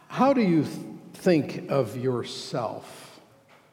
How do you think of yourself?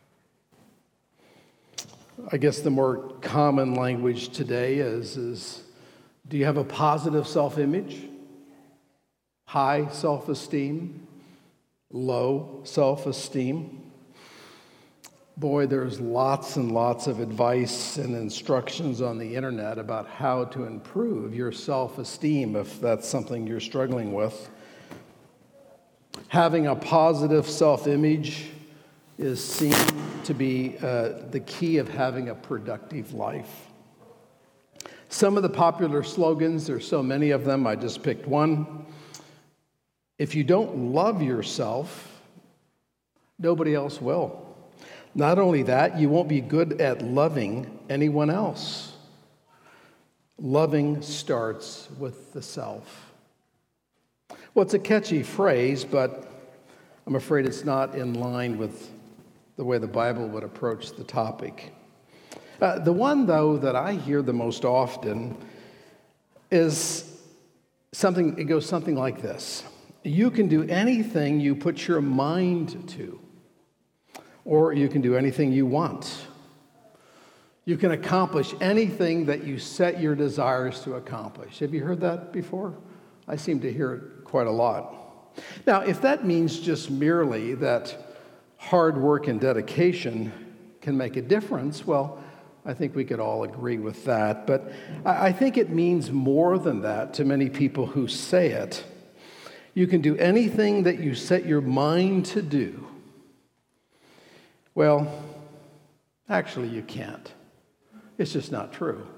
I guess the more common language today is do you have a positive self-image? High self-esteem? Low self-esteem? Boy, there's lots and lots of advice and instructions on the internet about how to improve your self-esteem if that's something you're struggling with. Having a positive self-image is seen to be the key of having a productive life. Some of the popular slogans, there's so many of them, I just picked one. If you don't love yourself, nobody else will. Not only that, you won't be good at loving anyone else. Loving starts with the self. Well, it's a catchy phrase, but I'm afraid it's not in line with the way the Bible would approach the topic. The one, though, that I hear the most often is it goes something like this. You can do anything you put your mind to, or you can do anything you want. You can accomplish anything that you set your desires to accomplish. Have you heard that before? I seem to hear it quite a lot. Now, if that means just merely that hard work and dedication can make a difference, well, I think we could all agree with that. But I think it means more than that to many people who say it. You can do anything that you set your mind to do. Well, actually, you can't. It's just not true.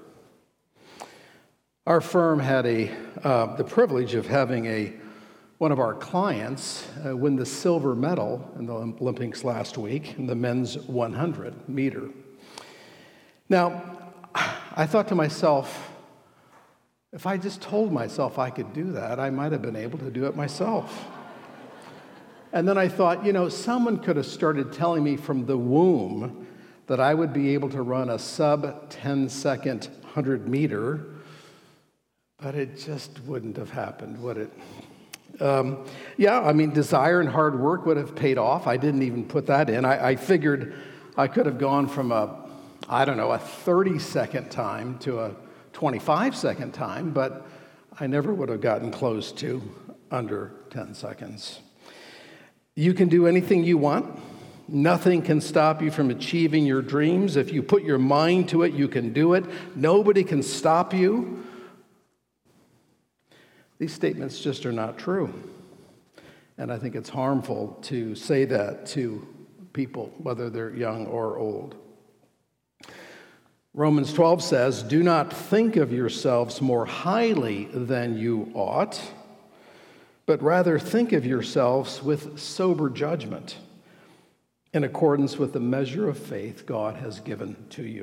Our firm had the privilege of having one of our clients win the silver medal in the Olympics last week in the men's 100 meter. Now, I thought to myself, if I just told myself I could do that, I might have been able to do it myself. And then I thought, someone could have started telling me from the womb that I would be able to run a sub-10-second 100 meter, but it just wouldn't have happened, would it? Desire and hard work would have paid off. I didn't even put that in. I figured I could have gone from a 30-second time to a 25-second time, but I never would have gotten close to under 10 seconds. You can do anything you want. Nothing can stop you from achieving your dreams. If you put your mind to it, you can do it. Nobody can stop you. These statements just are not true. And I think it's harmful to say that to people, whether they're young or old. Romans 12 says, "Do not think of yourselves more highly than you ought, but rather think of yourselves with sober judgment, in accordance with the measure of faith God has given to you."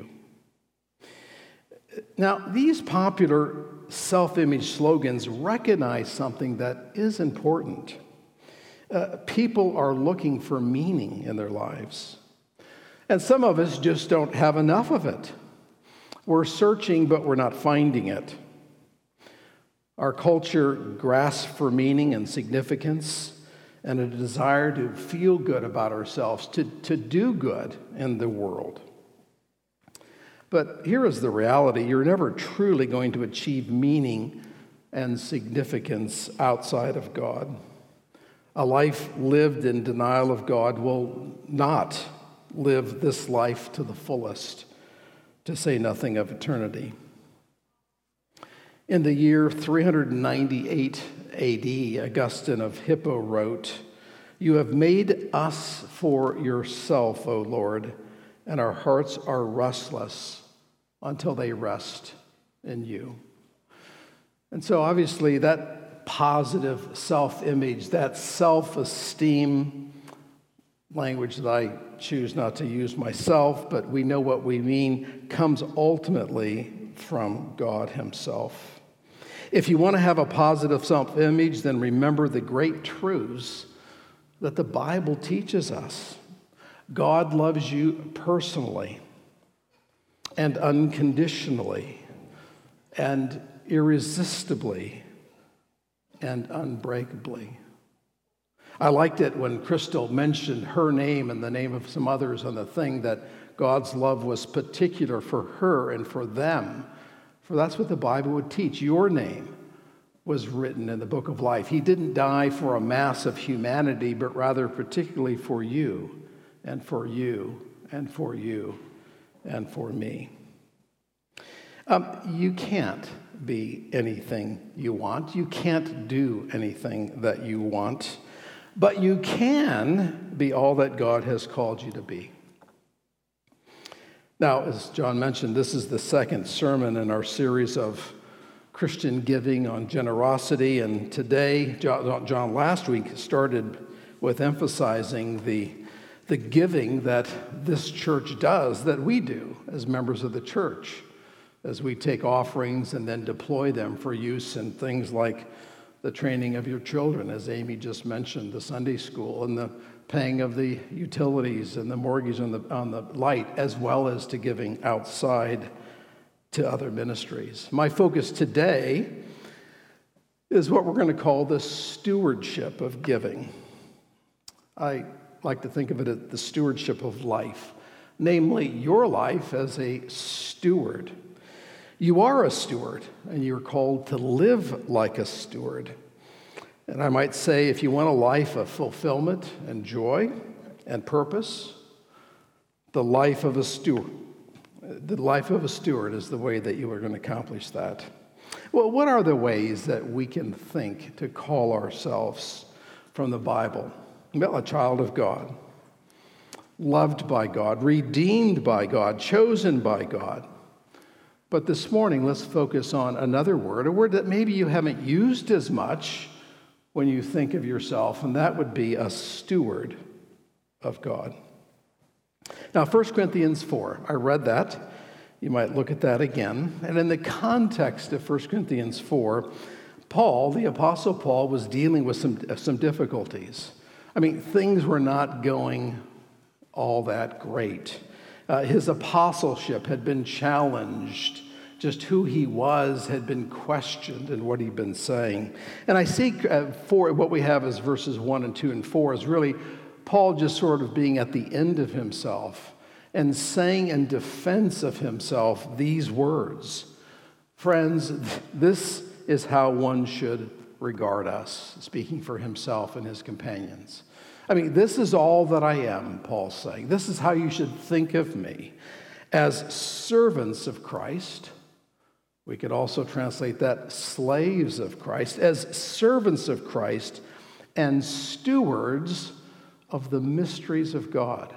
Now, these popular self-image slogans recognize something that is important. People are looking for meaning in their lives. And some of us just don't have enough of it. We're searching, but we're not finding it. Our culture grasps for meaning and significance and a desire to feel good about ourselves, to do good in the world. But here is the reality. You're never truly going to achieve meaning and significance outside of God. A life lived in denial of God will not live this life to the fullest, to say nothing of eternity. In the year 398 AD, Augustine of Hippo wrote, "You have made us for yourself, O Lord, and our hearts are restless until they rest in you." And so obviously that positive self-image, that self-esteem, language that I choose not to use myself, but we know what we mean, comes ultimately from God himself. If you want to have a positive self-image, then remember the great truths that the Bible teaches us. God loves you personally and unconditionally and irresistibly and unbreakably. I liked it when Crystal mentioned her name and the name of some others on the thing, that God's love was particular for her and for them. For that's what the Bible would teach. Your name was written in the book of life. He didn't die for a mass of humanity, but rather particularly for you and for you and for you and for me. You can't be anything you want. You can't do anything that you want. But you can be all that God has called you to be. Now, as John mentioned, this is the second sermon in our series of Christian giving on generosity. And today, John last week started with emphasizing the giving that this church does, that we do as members of the church, as we take offerings and then deploy them for use in things like the training of your children, as Amy just mentioned, the Sunday school, and the paying of the utilities and the mortgage on the light, as well as to giving outside to other ministries. My focus today is what we're going to call the stewardship of giving. I like to think of it as the stewardship of life, namely your life as a steward. You are a steward, and you're called to live like a steward. And I might say, if you want a life of fulfillment and joy and purpose, the life of a steward is the way that you are going to accomplish that. Well, what are the ways that we can think to call ourselves from the Bible? Well, a child of God, loved by God, redeemed by God, chosen by God. But this morning, let's focus on another word, a word that maybe you haven't used as much when you think of yourself, and that would be a steward of God. Now, 1 Corinthians 4, I read that. You might look at that again. And in the context of 1 Corinthians 4, Paul, the Apostle Paul, was dealing with some difficulties. I mean, things were not going all that great. His apostleship had been challenged. Just who he was had been questioned and what he'd been saying. And I see what we have as verses 1 and 2 and 4 is really Paul just sort of being at the end of himself and saying in defense of himself these words. Friends, this is how one should regard us, speaking for himself and his companions. I mean, this is all that I am, Paul's saying. This is how you should think of me. As servants of Christ, we could also translate that slaves of Christ, as servants of Christ and stewards of the mysteries of God.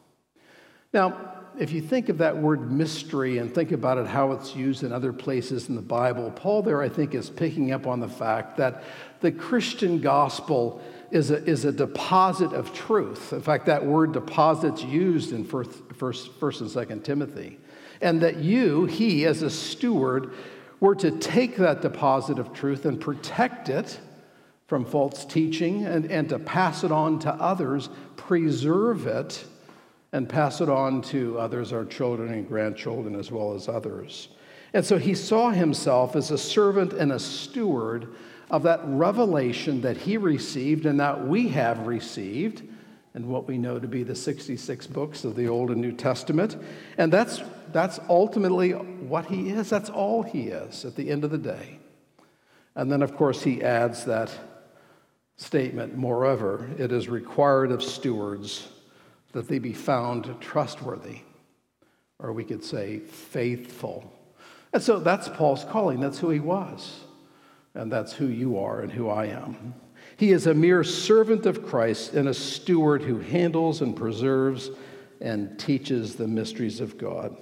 Now, if you think of that word mystery and think about it, how it's used in other places in the Bible, Paul there, I think, is picking up on the fact that the Christian gospel is a deposit of truth. In fact, that word deposit's used in 1st and 2nd Timothy. And that he, as a steward, were to take that deposit of truth and protect it from false teaching and to pass it on to others, preserve it, and pass it on to others, our children and grandchildren, as well as others. And so he saw himself as a servant and a steward of that revelation that he received and that we have received, and what we know to be the 66 books of the Old and New Testament. And that's ultimately what he is. That's all he is at the end of the day. And then, of course, he adds that statement, moreover, it is required of stewards that they be found trustworthy, or we could say faithful. And so that's Paul's calling. That's who he was. And that's who you are and who I am. He is a mere servant of Christ and a steward who handles and preserves and teaches the mysteries of God.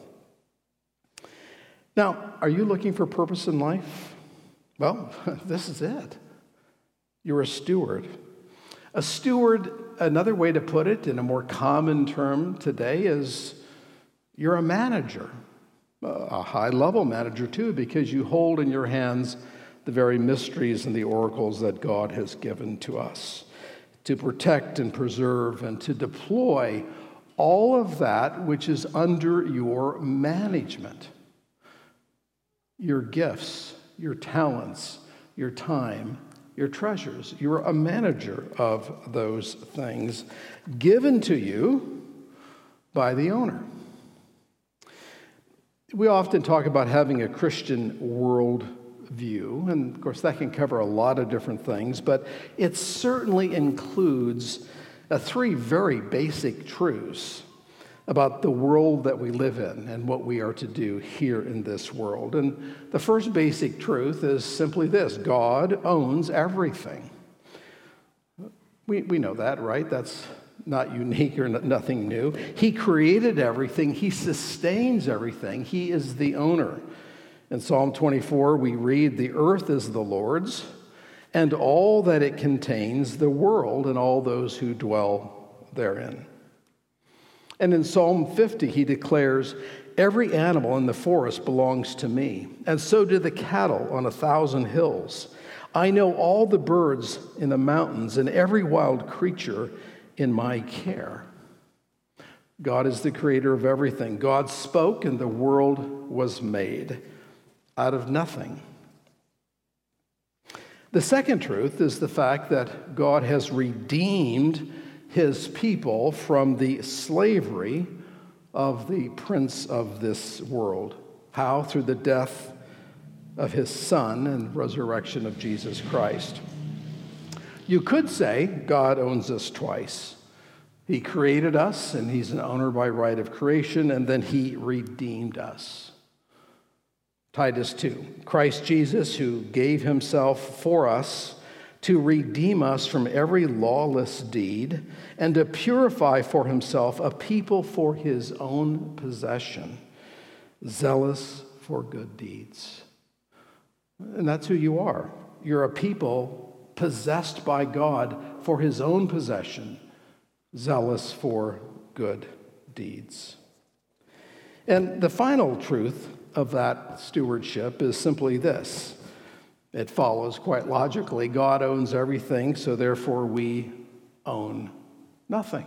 Now, are you looking for purpose in life? Well, this is it. You're a steward. A steward, another way to put it in a more common term today, is you're a manager, a high-level manager too, because you hold in your hands the very mysteries and the oracles that God has given to us to protect and preserve and to deploy all of that which is under your management. Your gifts, your talents, your time, your treasures. You're a manager of those things given to you by the owner. We often talk about having a Christian world view, and of course that can cover a lot of different things, but it certainly includes three very basic truths about the world that we live in and what we are to do here in this world. And the first basic truth is simply this: God owns everything. We know that, right? That's not unique or nothing new. He created everything. He sustains everything. He is the owner. In Psalm 24, we read, "The earth is the Lord's, and all that it contains, the world and all those who dwell therein." And in Psalm 50, he declares, "Every animal in the forest belongs to me, and so do the cattle on 1,000 hills. I know all the birds in the mountains and every wild creature in my care." God is the creator of everything. God spoke and the world was made out of nothing. The second truth is the fact that God has redeemed his people from the slavery of the prince of this world. How? Through the death of his Son and resurrection of Jesus Christ. You could say God owns us twice. He created us, and he's an owner by right of creation, and then he redeemed us. Titus 2, Christ Jesus, who gave himself for us to redeem us from every lawless deed and to purify for himself a people for his own possession, zealous for good deeds. And that's who you are. You're a people possessed by God for his own possession, zealous for good deeds. And the final truth of that stewardship is simply this. It follows quite logically. God owns everything, so therefore we own nothing.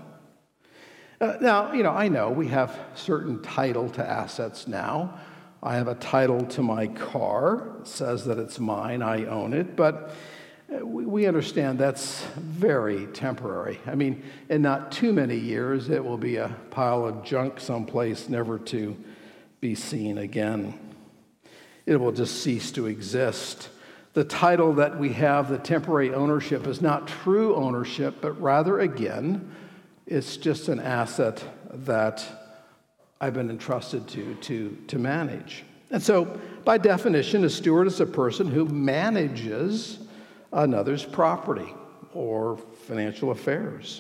Now, I know we have certain title to assets now. I have a title to my car. It says that it's mine, I own it, but we understand that's very temporary. I mean, in not too many years, it will be a pile of junk someplace, never to be seen again. It will just cease to exist. The title that we have, the temporary ownership, is not true ownership, but rather, again, it's just an asset that I've been entrusted to manage. And so, by definition, a steward is a person who manages another's property or financial affairs.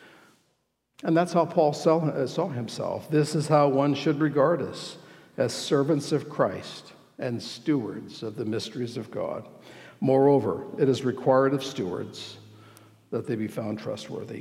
And that's how Paul saw himself. This is how one should regard us, as servants of Christ and stewards of the mysteries of God. Moreover, it is required of stewards that they be found trustworthy.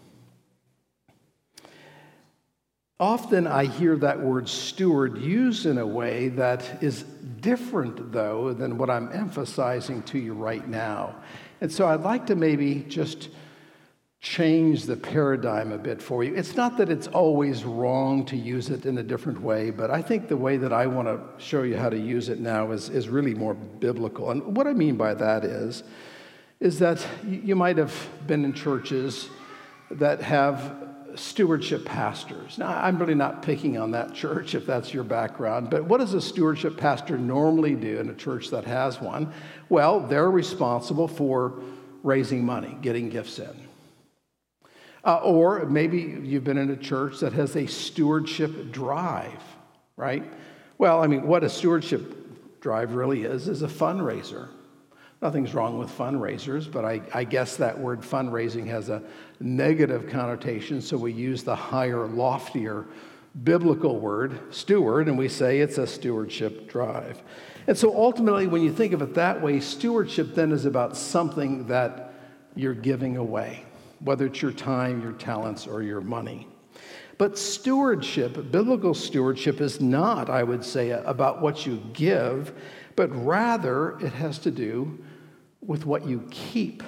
Often I hear that word steward used in a way that is different, though, than what I'm emphasizing to you right now. And so I'd like to maybe just change the paradigm a bit for you. It's not that it's always wrong to use it in a different way, but I think the way that I want to show you how to use it now is really more biblical. And what I mean by that is that you might have been in churches that have stewardship pastors. Now, I'm really not picking on that church if that's your background, but what does a stewardship pastor normally do in a church that has one? Well, they're responsible for raising money, getting gifts in. Or maybe you've been in a church that has a stewardship drive, right? Well, I mean, what a stewardship drive really is a fundraiser. Nothing's wrong with fundraisers, but I guess that word fundraising has a negative connotation, so we use the higher, loftier biblical word, steward, and we say it's a stewardship drive. And so ultimately, when you think of it that way, stewardship then is about something that you're giving away, whether it's your time, your talents, or your money. But stewardship, biblical stewardship, is not, I would say, about what you give, but rather it has to do with what you keep.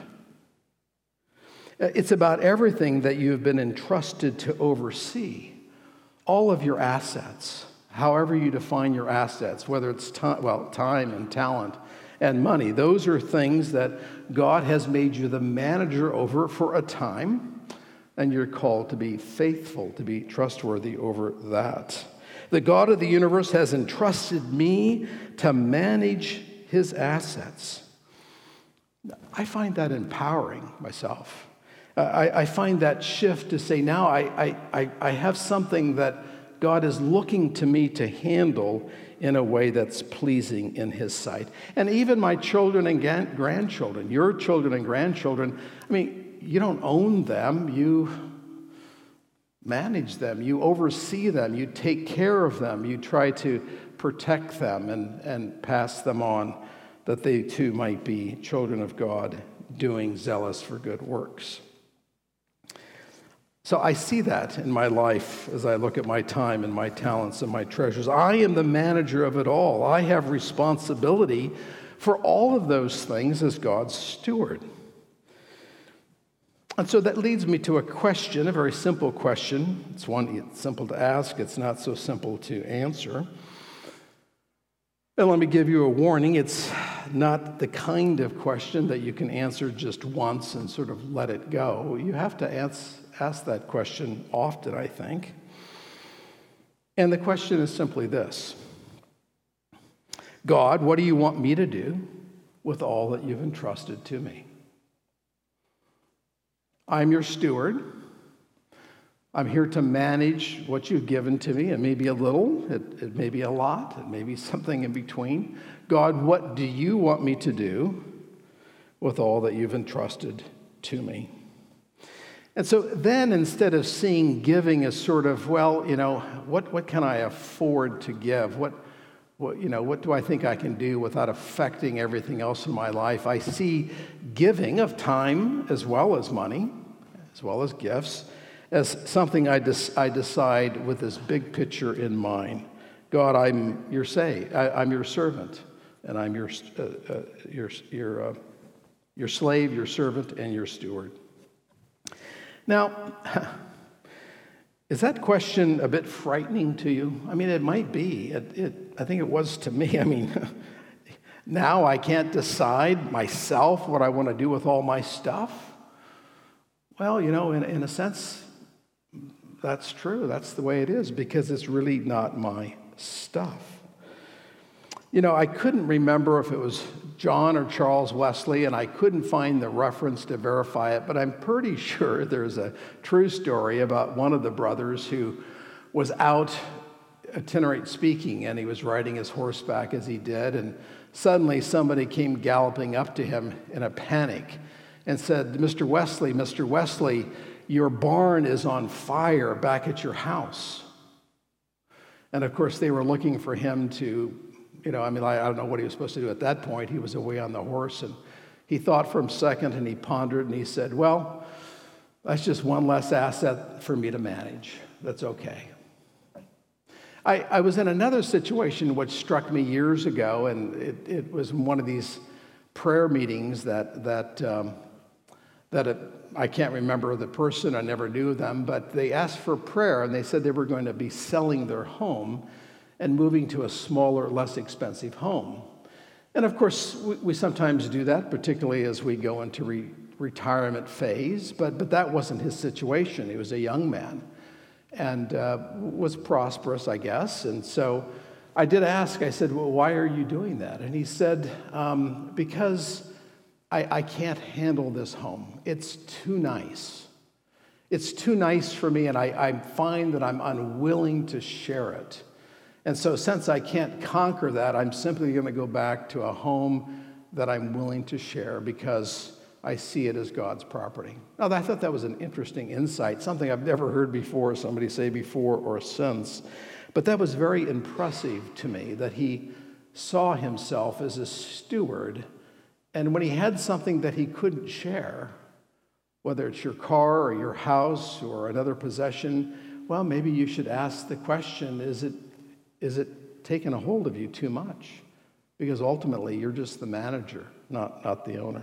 It's about everything that you have been entrusted to oversee, all of your assets, however you define your assets, whether it's time and talent and money. Those are things that God has made you the manager over for a time, and you're called to be faithful, to be trustworthy over that. The God of the universe has entrusted me to manage his assets. I find that empowering myself. I find that shift to say, now I have something that God is looking to me to handle in a way that's pleasing in his sight. And even my children and grandchildren, your children and grandchildren, I mean, you don't own them, you manage them, you oversee them, you take care of them, you try to protect them and pass them on, that they too might be children of God, doing zealous for good works. So I see that in my life as I look at my time and my talents and my treasures. I am the manager of it all. I have responsibility for all of those things as God's steward. And so that leads me to a question, a very simple question. It's simple to ask. It's not so simple to answer. And let me give you a warning. It's not the kind of question that you can answer just once and sort of let it go. You have to ask that question often, I think. And the question is simply this: God, what do you want me to do with all that you've entrusted to me? I'm your steward. I'm here to manage what you've given to me. It may be a little, it may be a lot, it may be something in between. God, what do you want me to do with all that you've entrusted to me? And so then, instead of seeing giving as sort of, well, what can I afford to give? What do I think I can do without affecting everything else in my life? I see giving of time as well as money, as well as gifts, as something I decide with this big picture in mind. God, I'm your servant, and I'm your slave, your servant, and your steward. Now, is that question a bit frightening to you? I mean, it might be. I think it was to me. I mean, now I can't decide myself what I want to do with all my stuff. Well, in a sense, that's true. That's the way it is, because it's really not my stuff. I couldn't remember if it was John or Charles Wesley, and I couldn't find the reference to verify it, but I'm pretty sure there's a true story about one of the brothers who was out itinerant speaking, and he was riding his horseback as he did, and suddenly somebody came galloping up to him in a panic and said, Mr. Wesley, your barn is on fire back at your house. And of course, they were looking for him to, I don't know what he was supposed to do at that point. He was away on the horse, and he thought for a second, and he pondered, and he said, well, that's just one less asset for me to manage. That's okay. I was in another situation which struck me years ago, and it was one of these prayer meetings that I can't remember the person, I never knew them, but they asked for prayer, and they said they were going to be selling their home and moving to a smaller, less expensive home. And of course, we sometimes do that, particularly as we go into retirement phase, but that wasn't his situation. He was a young man and was prosperous, I guess. And so I did ask, I said, well, why are you doing that? And he said, because I can't handle this home. It's too nice. It's too nice for me, and I find that I'm unwilling to share it. And so since I can't conquer that, I'm simply going to go back to a home that I'm willing to share because I see it as God's property. Now, I thought that was an interesting insight, something I've never heard before, somebody say before or since. But that was very impressive to me, that he saw himself as a steward. And when he had something that he couldn't share, whether it's your car or your house or another possession, well, maybe you should ask the question, is it taking a hold of you too much? Because ultimately, you're just the manager, not the owner.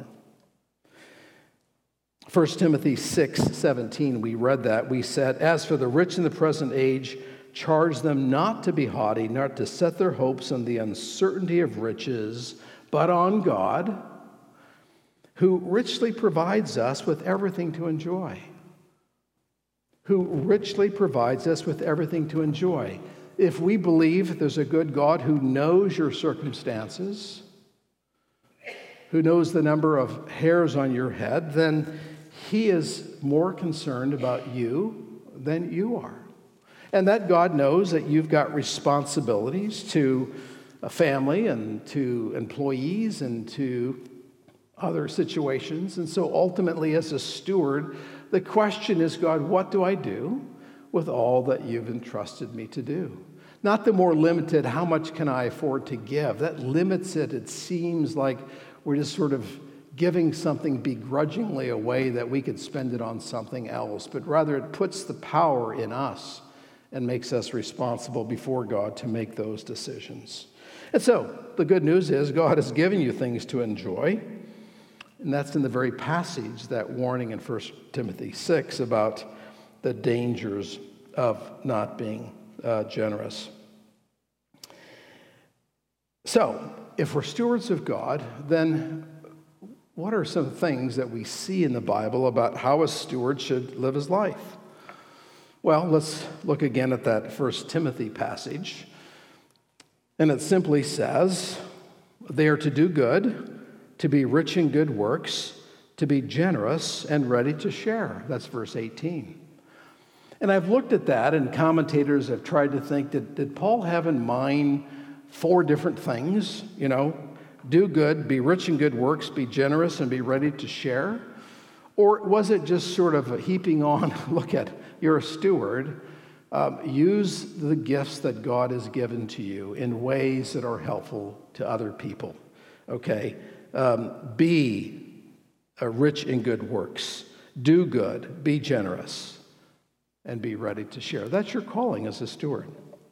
1 Timothy 6:17, we read that. We said, as for the rich in the present age, charge them not to be haughty, not to set their hopes on the uncertainty of riches, but on God, who richly provides us with everything to enjoy. Who richly provides us with everything to enjoy. If we believe there's a good God who knows your circumstances, who knows the number of hairs on your head, then he is more concerned about you than you are. And that God knows that you've got responsibilities to a family and to employees and to other situations. And so ultimately, as a steward, the question is, God, what do I do with all that you've entrusted me to do? Not the more limited, how much can I afford to give? That limits it. It seems like we're just sort of giving something begrudgingly away that we could spend it on something else. But rather, it puts the power in us and makes us responsible before God to make those decisions. And so, the good news is God has given you things to enjoy. And that's in the very passage, that warning in 1 Timothy 6 about the dangers of not being generous. So, if we're stewards of God, then what are some things that we see in the Bible about how a steward should live his life? Well, let's look again at that 1 Timothy passage. And it simply says, they are to do good, to be rich in good works, to be generous and ready to share. That's verse 18. And I've looked at that, and commentators have tried to think, did Paul have in mind 4 different things? You know, do good, be rich in good works, be generous, and be ready to share? Or was it just sort of a heaping on, look at, you're a steward, use the gifts that God has given to you in ways that are helpful to other people, okay? Be rich in good works, do good, be generous, and be ready to share. That's your calling as a steward.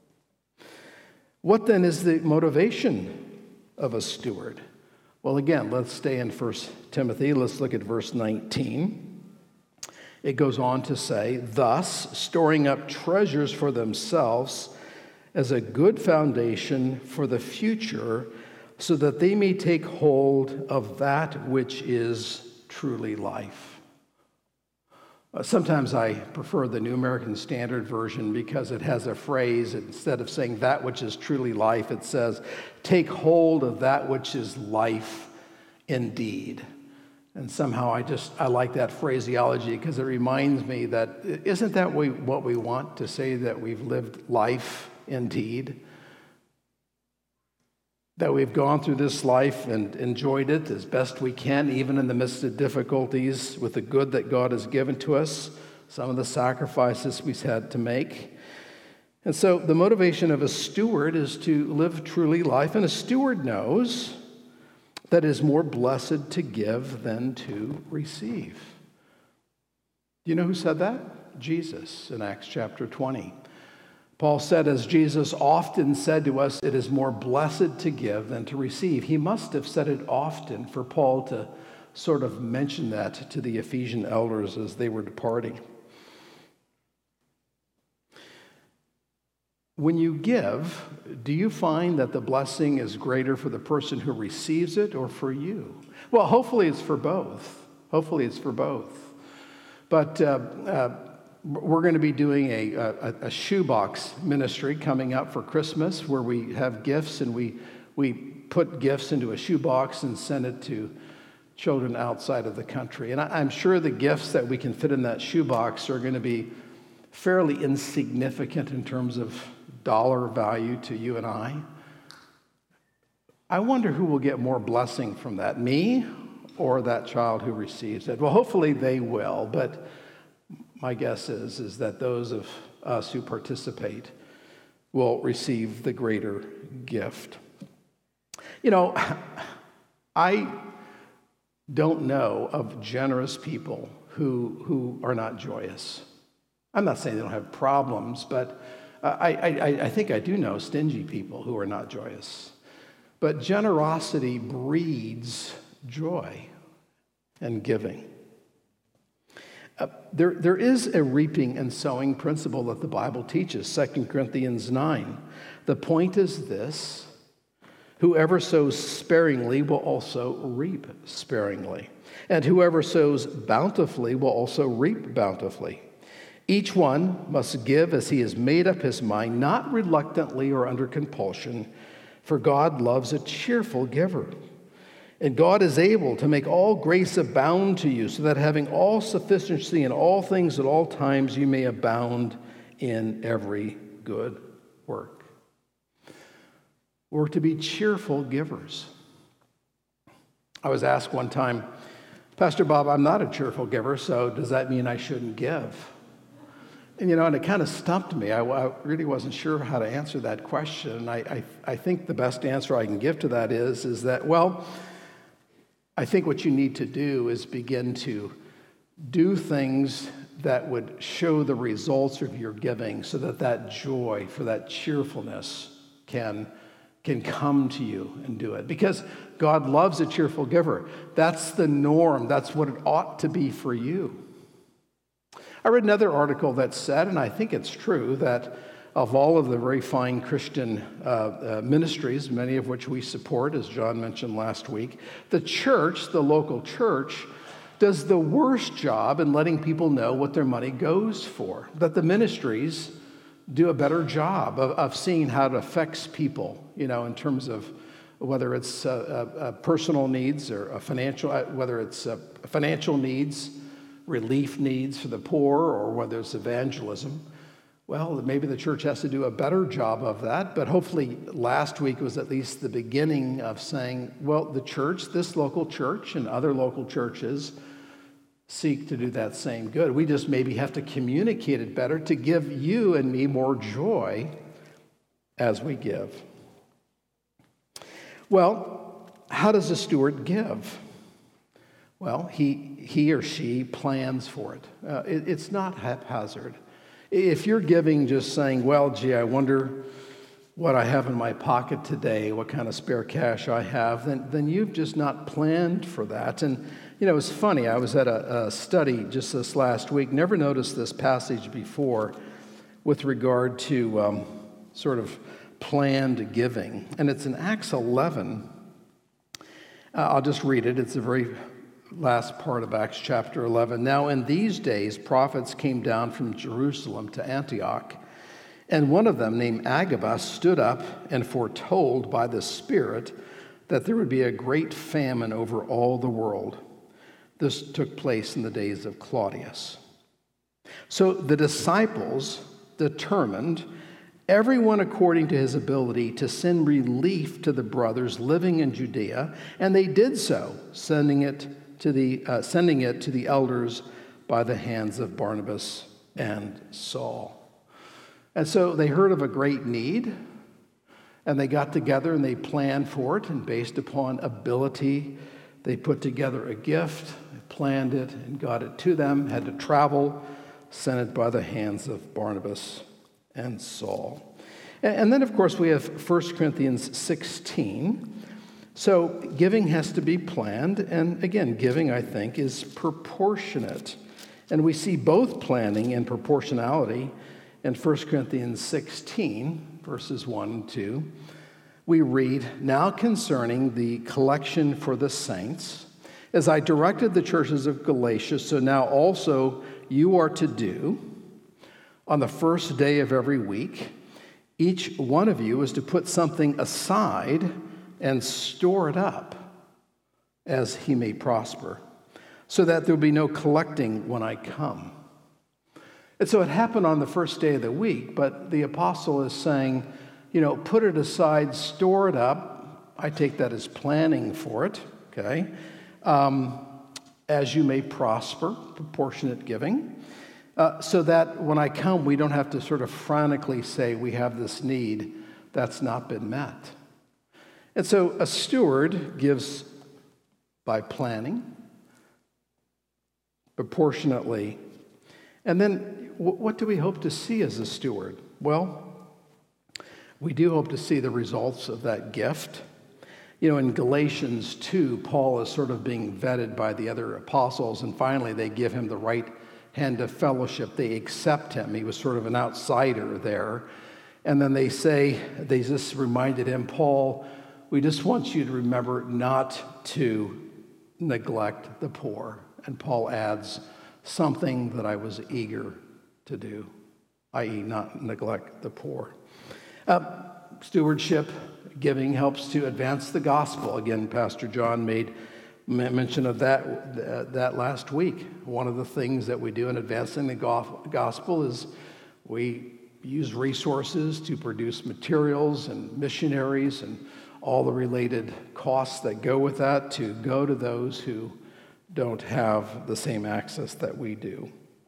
What then is the motivation of a steward? Well, again, let's stay in 1 Timothy. Let's look at verse 19. It goes on to say, thus, storing up treasures for themselves as a good foundation for the future, so that they may take hold of that which is truly life. Sometimes I prefer the New American Standard Version because it has a phrase, instead of saying that which is truly life, it says, take hold of that which is life indeed. And somehow I like that phraseology because it reminds me that isn't that what we want to say, that we've lived life indeed? That we've gone through this life and enjoyed it as best we can, even in the midst of difficulties, with the good that God has given to us, some of the sacrifices we've had to make. And so the motivation of a steward is to live truly life, and a steward knows that it is more blessed to give than to receive. Do you know who said that? Jesus in Acts chapter 20. Paul said, as Jesus often said to us, it is more blessed to give than to receive. He must have said it often for Paul to sort of mention that to the Ephesian elders as they were departing. When you give, do you find that the blessing is greater for the person who receives it or for you? Well, hopefully it's for both. Hopefully it's for both. But we're going to be doing a shoebox ministry coming up for Christmas, where we have gifts and we put gifts into a shoebox and send it to children outside of the country. And I'm sure the gifts that we can fit in that shoebox are going to be fairly insignificant in terms of dollar value to you and I. I wonder who will get more blessing from that, me or that child who receives it. Well, hopefully they will, but my guess is that those of us who participate will receive the greater gift. You know, I don't know of generous people who are not joyous. I'm not saying they don't have problems, but I think I do know stingy people who are not joyous. But generosity breeds joy and giving. There is a reaping and sowing principle that the Bible teaches, 2 Corinthians 9. The point is this: Whoever sows sparingly will also reap sparingly, and whoever sows bountifully will also reap bountifully. Each one must give as he has made up his mind, not reluctantly or under compulsion, for God loves a cheerful giver. And God is able to make all grace abound to you, so that having all sufficiency in all things at all times, you may abound in every good work. We're to be cheerful givers. I was asked one time, Pastor Bob, I'm not a cheerful giver, so does that mean I shouldn't give? And it kind of stumped me. I really wasn't sure how to answer that question. I think the best answer I can give to that is that, well, I think what you need to do is begin to do things that would show the results of your giving, so that joy, for that cheerfulness can come to you and do it. Because God loves a cheerful giver. That's the norm. That's what it ought to be for you. I read another article that said, and I think it's true, that of all of the very fine Christian ministries, many of which we support, as John mentioned last week, the church, the local church, does the worst job in letting people know what their money goes for. That the ministries do a better job of seeing how it affects people, in terms of whether it's personal needs or whether it's financial needs, relief needs for the poor, or whether it's evangelism. Well, maybe the church has to do a better job of that, but hopefully last week was at least the beginning of saying, well, the church, this local church and other local churches seek to do that same good. We just maybe have to communicate it better to give you and me more joy as we give. Well, how does a steward give? Well, he or she plans for it. It's not haphazard. If you're giving just saying, well, gee, I wonder what I have in my pocket today, what kind of spare cash I have, then you've just not planned for that. And, it's funny. I was at a study just this last week, never noticed this passage before with regard to sort of planned giving. And it's in Acts 11. I'll just read it. It's the very last part of Acts chapter 11. Now in these days, prophets came down from Jerusalem to Antioch, and one of them, named Agabus, stood up and foretold by the Spirit that there would be a great famine over all the world. This took place in the days of Claudius. So the disciples determined, everyone according to his ability, to send relief to the brothers living in Judea, and they did so, sending it to the elders by the hands of Barnabas and Saul. And so they heard of a great need, and they got together and they planned for it, and based upon ability, they put together a gift, planned it, and got it to them, had to travel, sent it by the hands of Barnabas and Saul. And then, of course, we have 1 Corinthians 16. So giving has to be planned, and again, giving, I think, is proportionate. And we see both planning and proportionality in 1 Corinthians 16, verses 1 and 2. We read, now concerning the collection for the saints, as I directed the churches of Galatia, so now also you are to do, on the first day of every week, each one of you is to put something aside and store it up as he may prosper, so that there will be no collecting when I come. And so it happened on the first day of the week, but the apostle is saying, put it aside, store it up. I take that as planning for it, okay? As you may prosper, proportionate giving, so that when I come, we don't have to sort of frantically say we have this need that's not been met. And so a steward gives by planning, proportionately. And then what do we hope to see as a steward? Well, we do hope to see the results of that gift. In Galatians 2, Paul is sort of being vetted by the other apostles, and finally they give him the right hand of fellowship. They accept him. He was sort of an outsider there. And then they just reminded him, Paul, we just want you to remember not to neglect the poor. And Paul adds, something that I was eager to do, i.e. not neglect the poor. Stewardship, giving helps to advance the gospel. Again, Pastor John made mention of that last week. One of the things that we do in advancing the gospel is we use resources to produce materials and missionaries and all the related costs that go with that to go to those who don't have the same access that we do.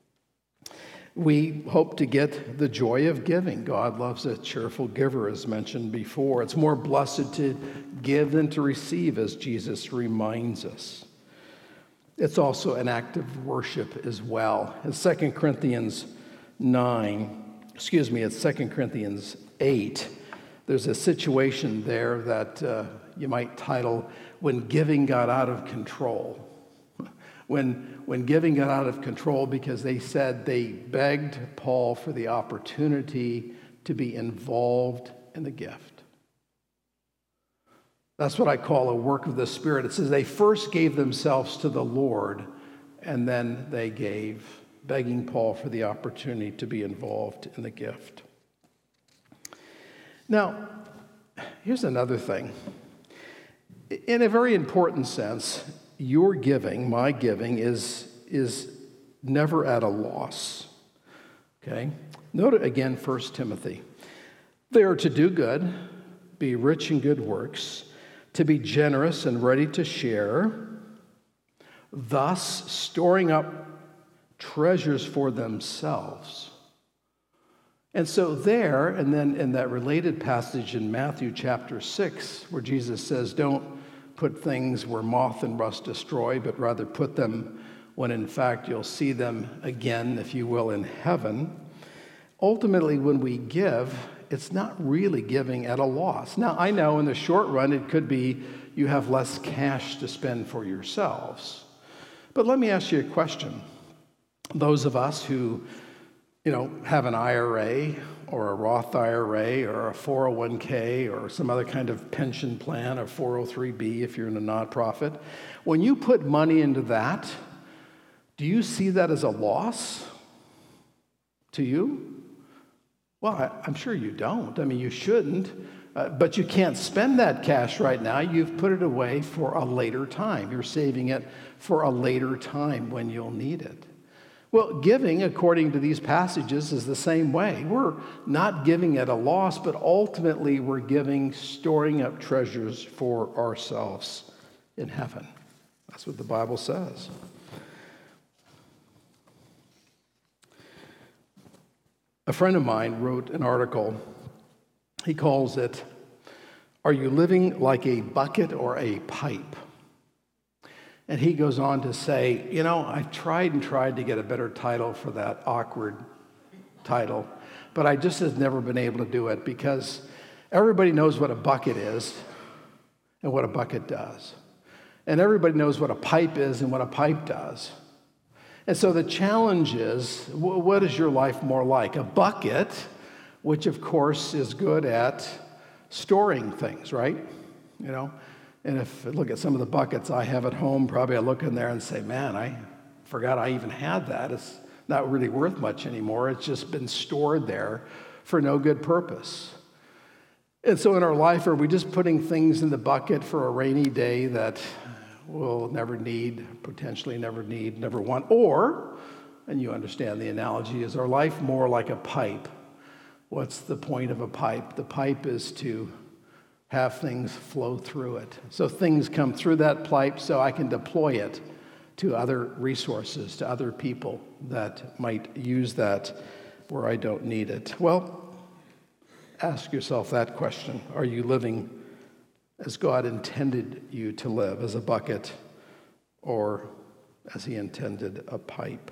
We hope to get the joy of giving. God loves a cheerful giver, as mentioned before. It's more blessed to give than to receive, as Jesus reminds us. It's also an act of worship as well. In 2 Corinthians 8, there's a situation there that you might title, When Giving Got Out of Control. When giving got out of control because they said they begged Paul for the opportunity to be involved in the gift. That's what I call a work of the Spirit. It says they first gave themselves to the Lord, and then they gave, begging Paul for the opportunity to be involved in the gift. Now, here's another thing. In a very important sense, your giving, my giving, is never at a loss. Okay? Note again 1 Timothy. They are to do good, be rich in good works, to be generous and ready to share, thus storing up treasures for themselves. And so there, and then in that related passage in Matthew chapter 6, where Jesus says, don't put things where moth and rust destroy, but rather put them when in fact you'll see them again, if you will, in heaven. Ultimately, when we give, it's not really giving at a loss. Now, I know in the short run, it could be you have less cash to spend for yourselves. But let me ask you a question. Those of us who, have an IRA or a Roth IRA or a 401k or some other kind of pension plan, or 403b if you're in a nonprofit, when you put money into that, do you see that as a loss to you? Well, I'm sure you don't. I mean, you shouldn't, but you can't spend that cash right now. You've put it away for a later time. You're saving it for a later time when you'll need it. Well, giving, according to these passages, is the same way. We're not giving at a loss, but ultimately we're giving, storing up treasures for ourselves in heaven. That's what the Bible says. A friend of mine wrote an article. He calls it, "Are You Living Like a Bucket or a Pipe?" And he goes on to say, I've tried to get a better title for that awkward title, but I just have never been able to do it because everybody knows what a bucket is and what a bucket does. And everybody knows what a pipe is and what a pipe does. And so the challenge is, what is your life more like? A bucket, which of course is good at storing things, right? And if I look at some of the buckets I have at home, probably I look in there and say, man, I forgot I even had that. It's not really worth much anymore. It's just been stored there for no good purpose. And so in our life, are we just putting things in the bucket for a rainy day that we'll never need, potentially never need, never want? Or, and you understand the analogy, is our life more like a pipe? What's the point of a pipe? The pipe is to have things flow through it. So things come through that pipe so I can deploy it to other resources, to other people that might use that where I don't need it. Well, ask yourself that question. Are you living as God intended you to live, as a bucket, or as he intended a pipe?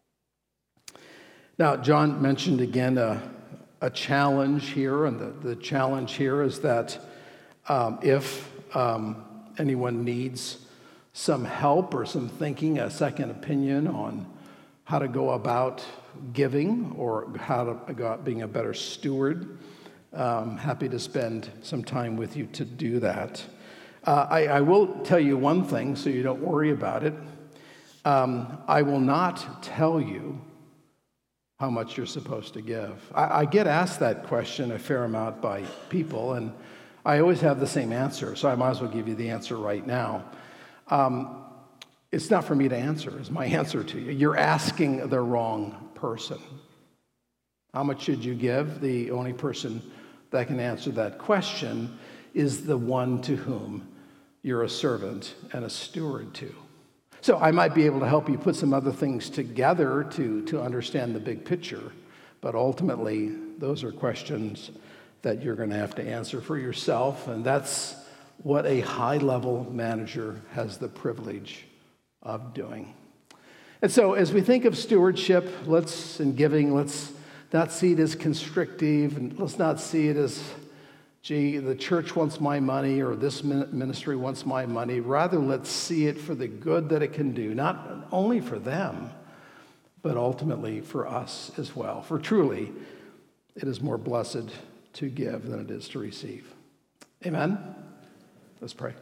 Now, John mentioned again a challenge here, and the challenge here is that if anyone needs some help or some thinking, a second opinion on how to go about giving or how to go about being a better steward, Happy to spend some time with you to do that. I will tell you one thing so you don't worry about it. I will not tell you how much you're supposed to give. I get asked that question a fair amount by people, and I always have the same answer, so I might as well give you the answer right now. It's not for me to answer, is my answer to you. You're asking the wrong person. How much should you give? The only person that can answer that question is the one to whom you're a servant and a steward to. So I might be able to help you put some other things together to understand the big picture, but ultimately, those are questions that you're going to have to answer for yourself, and that's what a high-level manager has the privilege of doing. And so as we think of stewardship, and giving, let's not see it as constrictive, and let's not see it as, gee, the church wants my money or this ministry wants my money. Rather, let's see it for the good that it can do, not only for them, but ultimately for us as well. For truly, it is more blessed to give than it is to receive. Amen? Let's pray.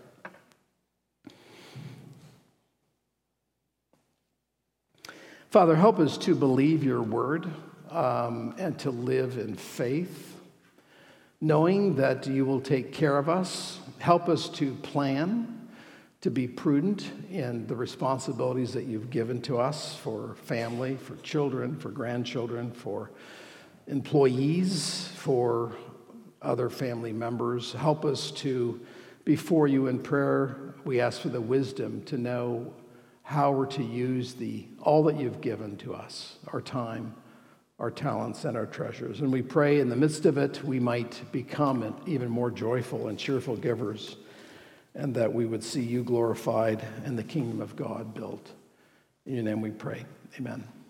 Father, help us to believe your word and to live in faith, knowing that you will take care of us. Help us to plan, to be prudent in the responsibilities that you've given to us for family, for children, for grandchildren, for employees, for other family members. Help us to, before you in prayer, we ask for the wisdom to know how we're to use all that you've given to us, our time, our talents, and our treasures. And we pray in the midst of it, we might become even more joyful and cheerful givers, and that we would see you glorified and the kingdom of God built. In your name we pray. Amen.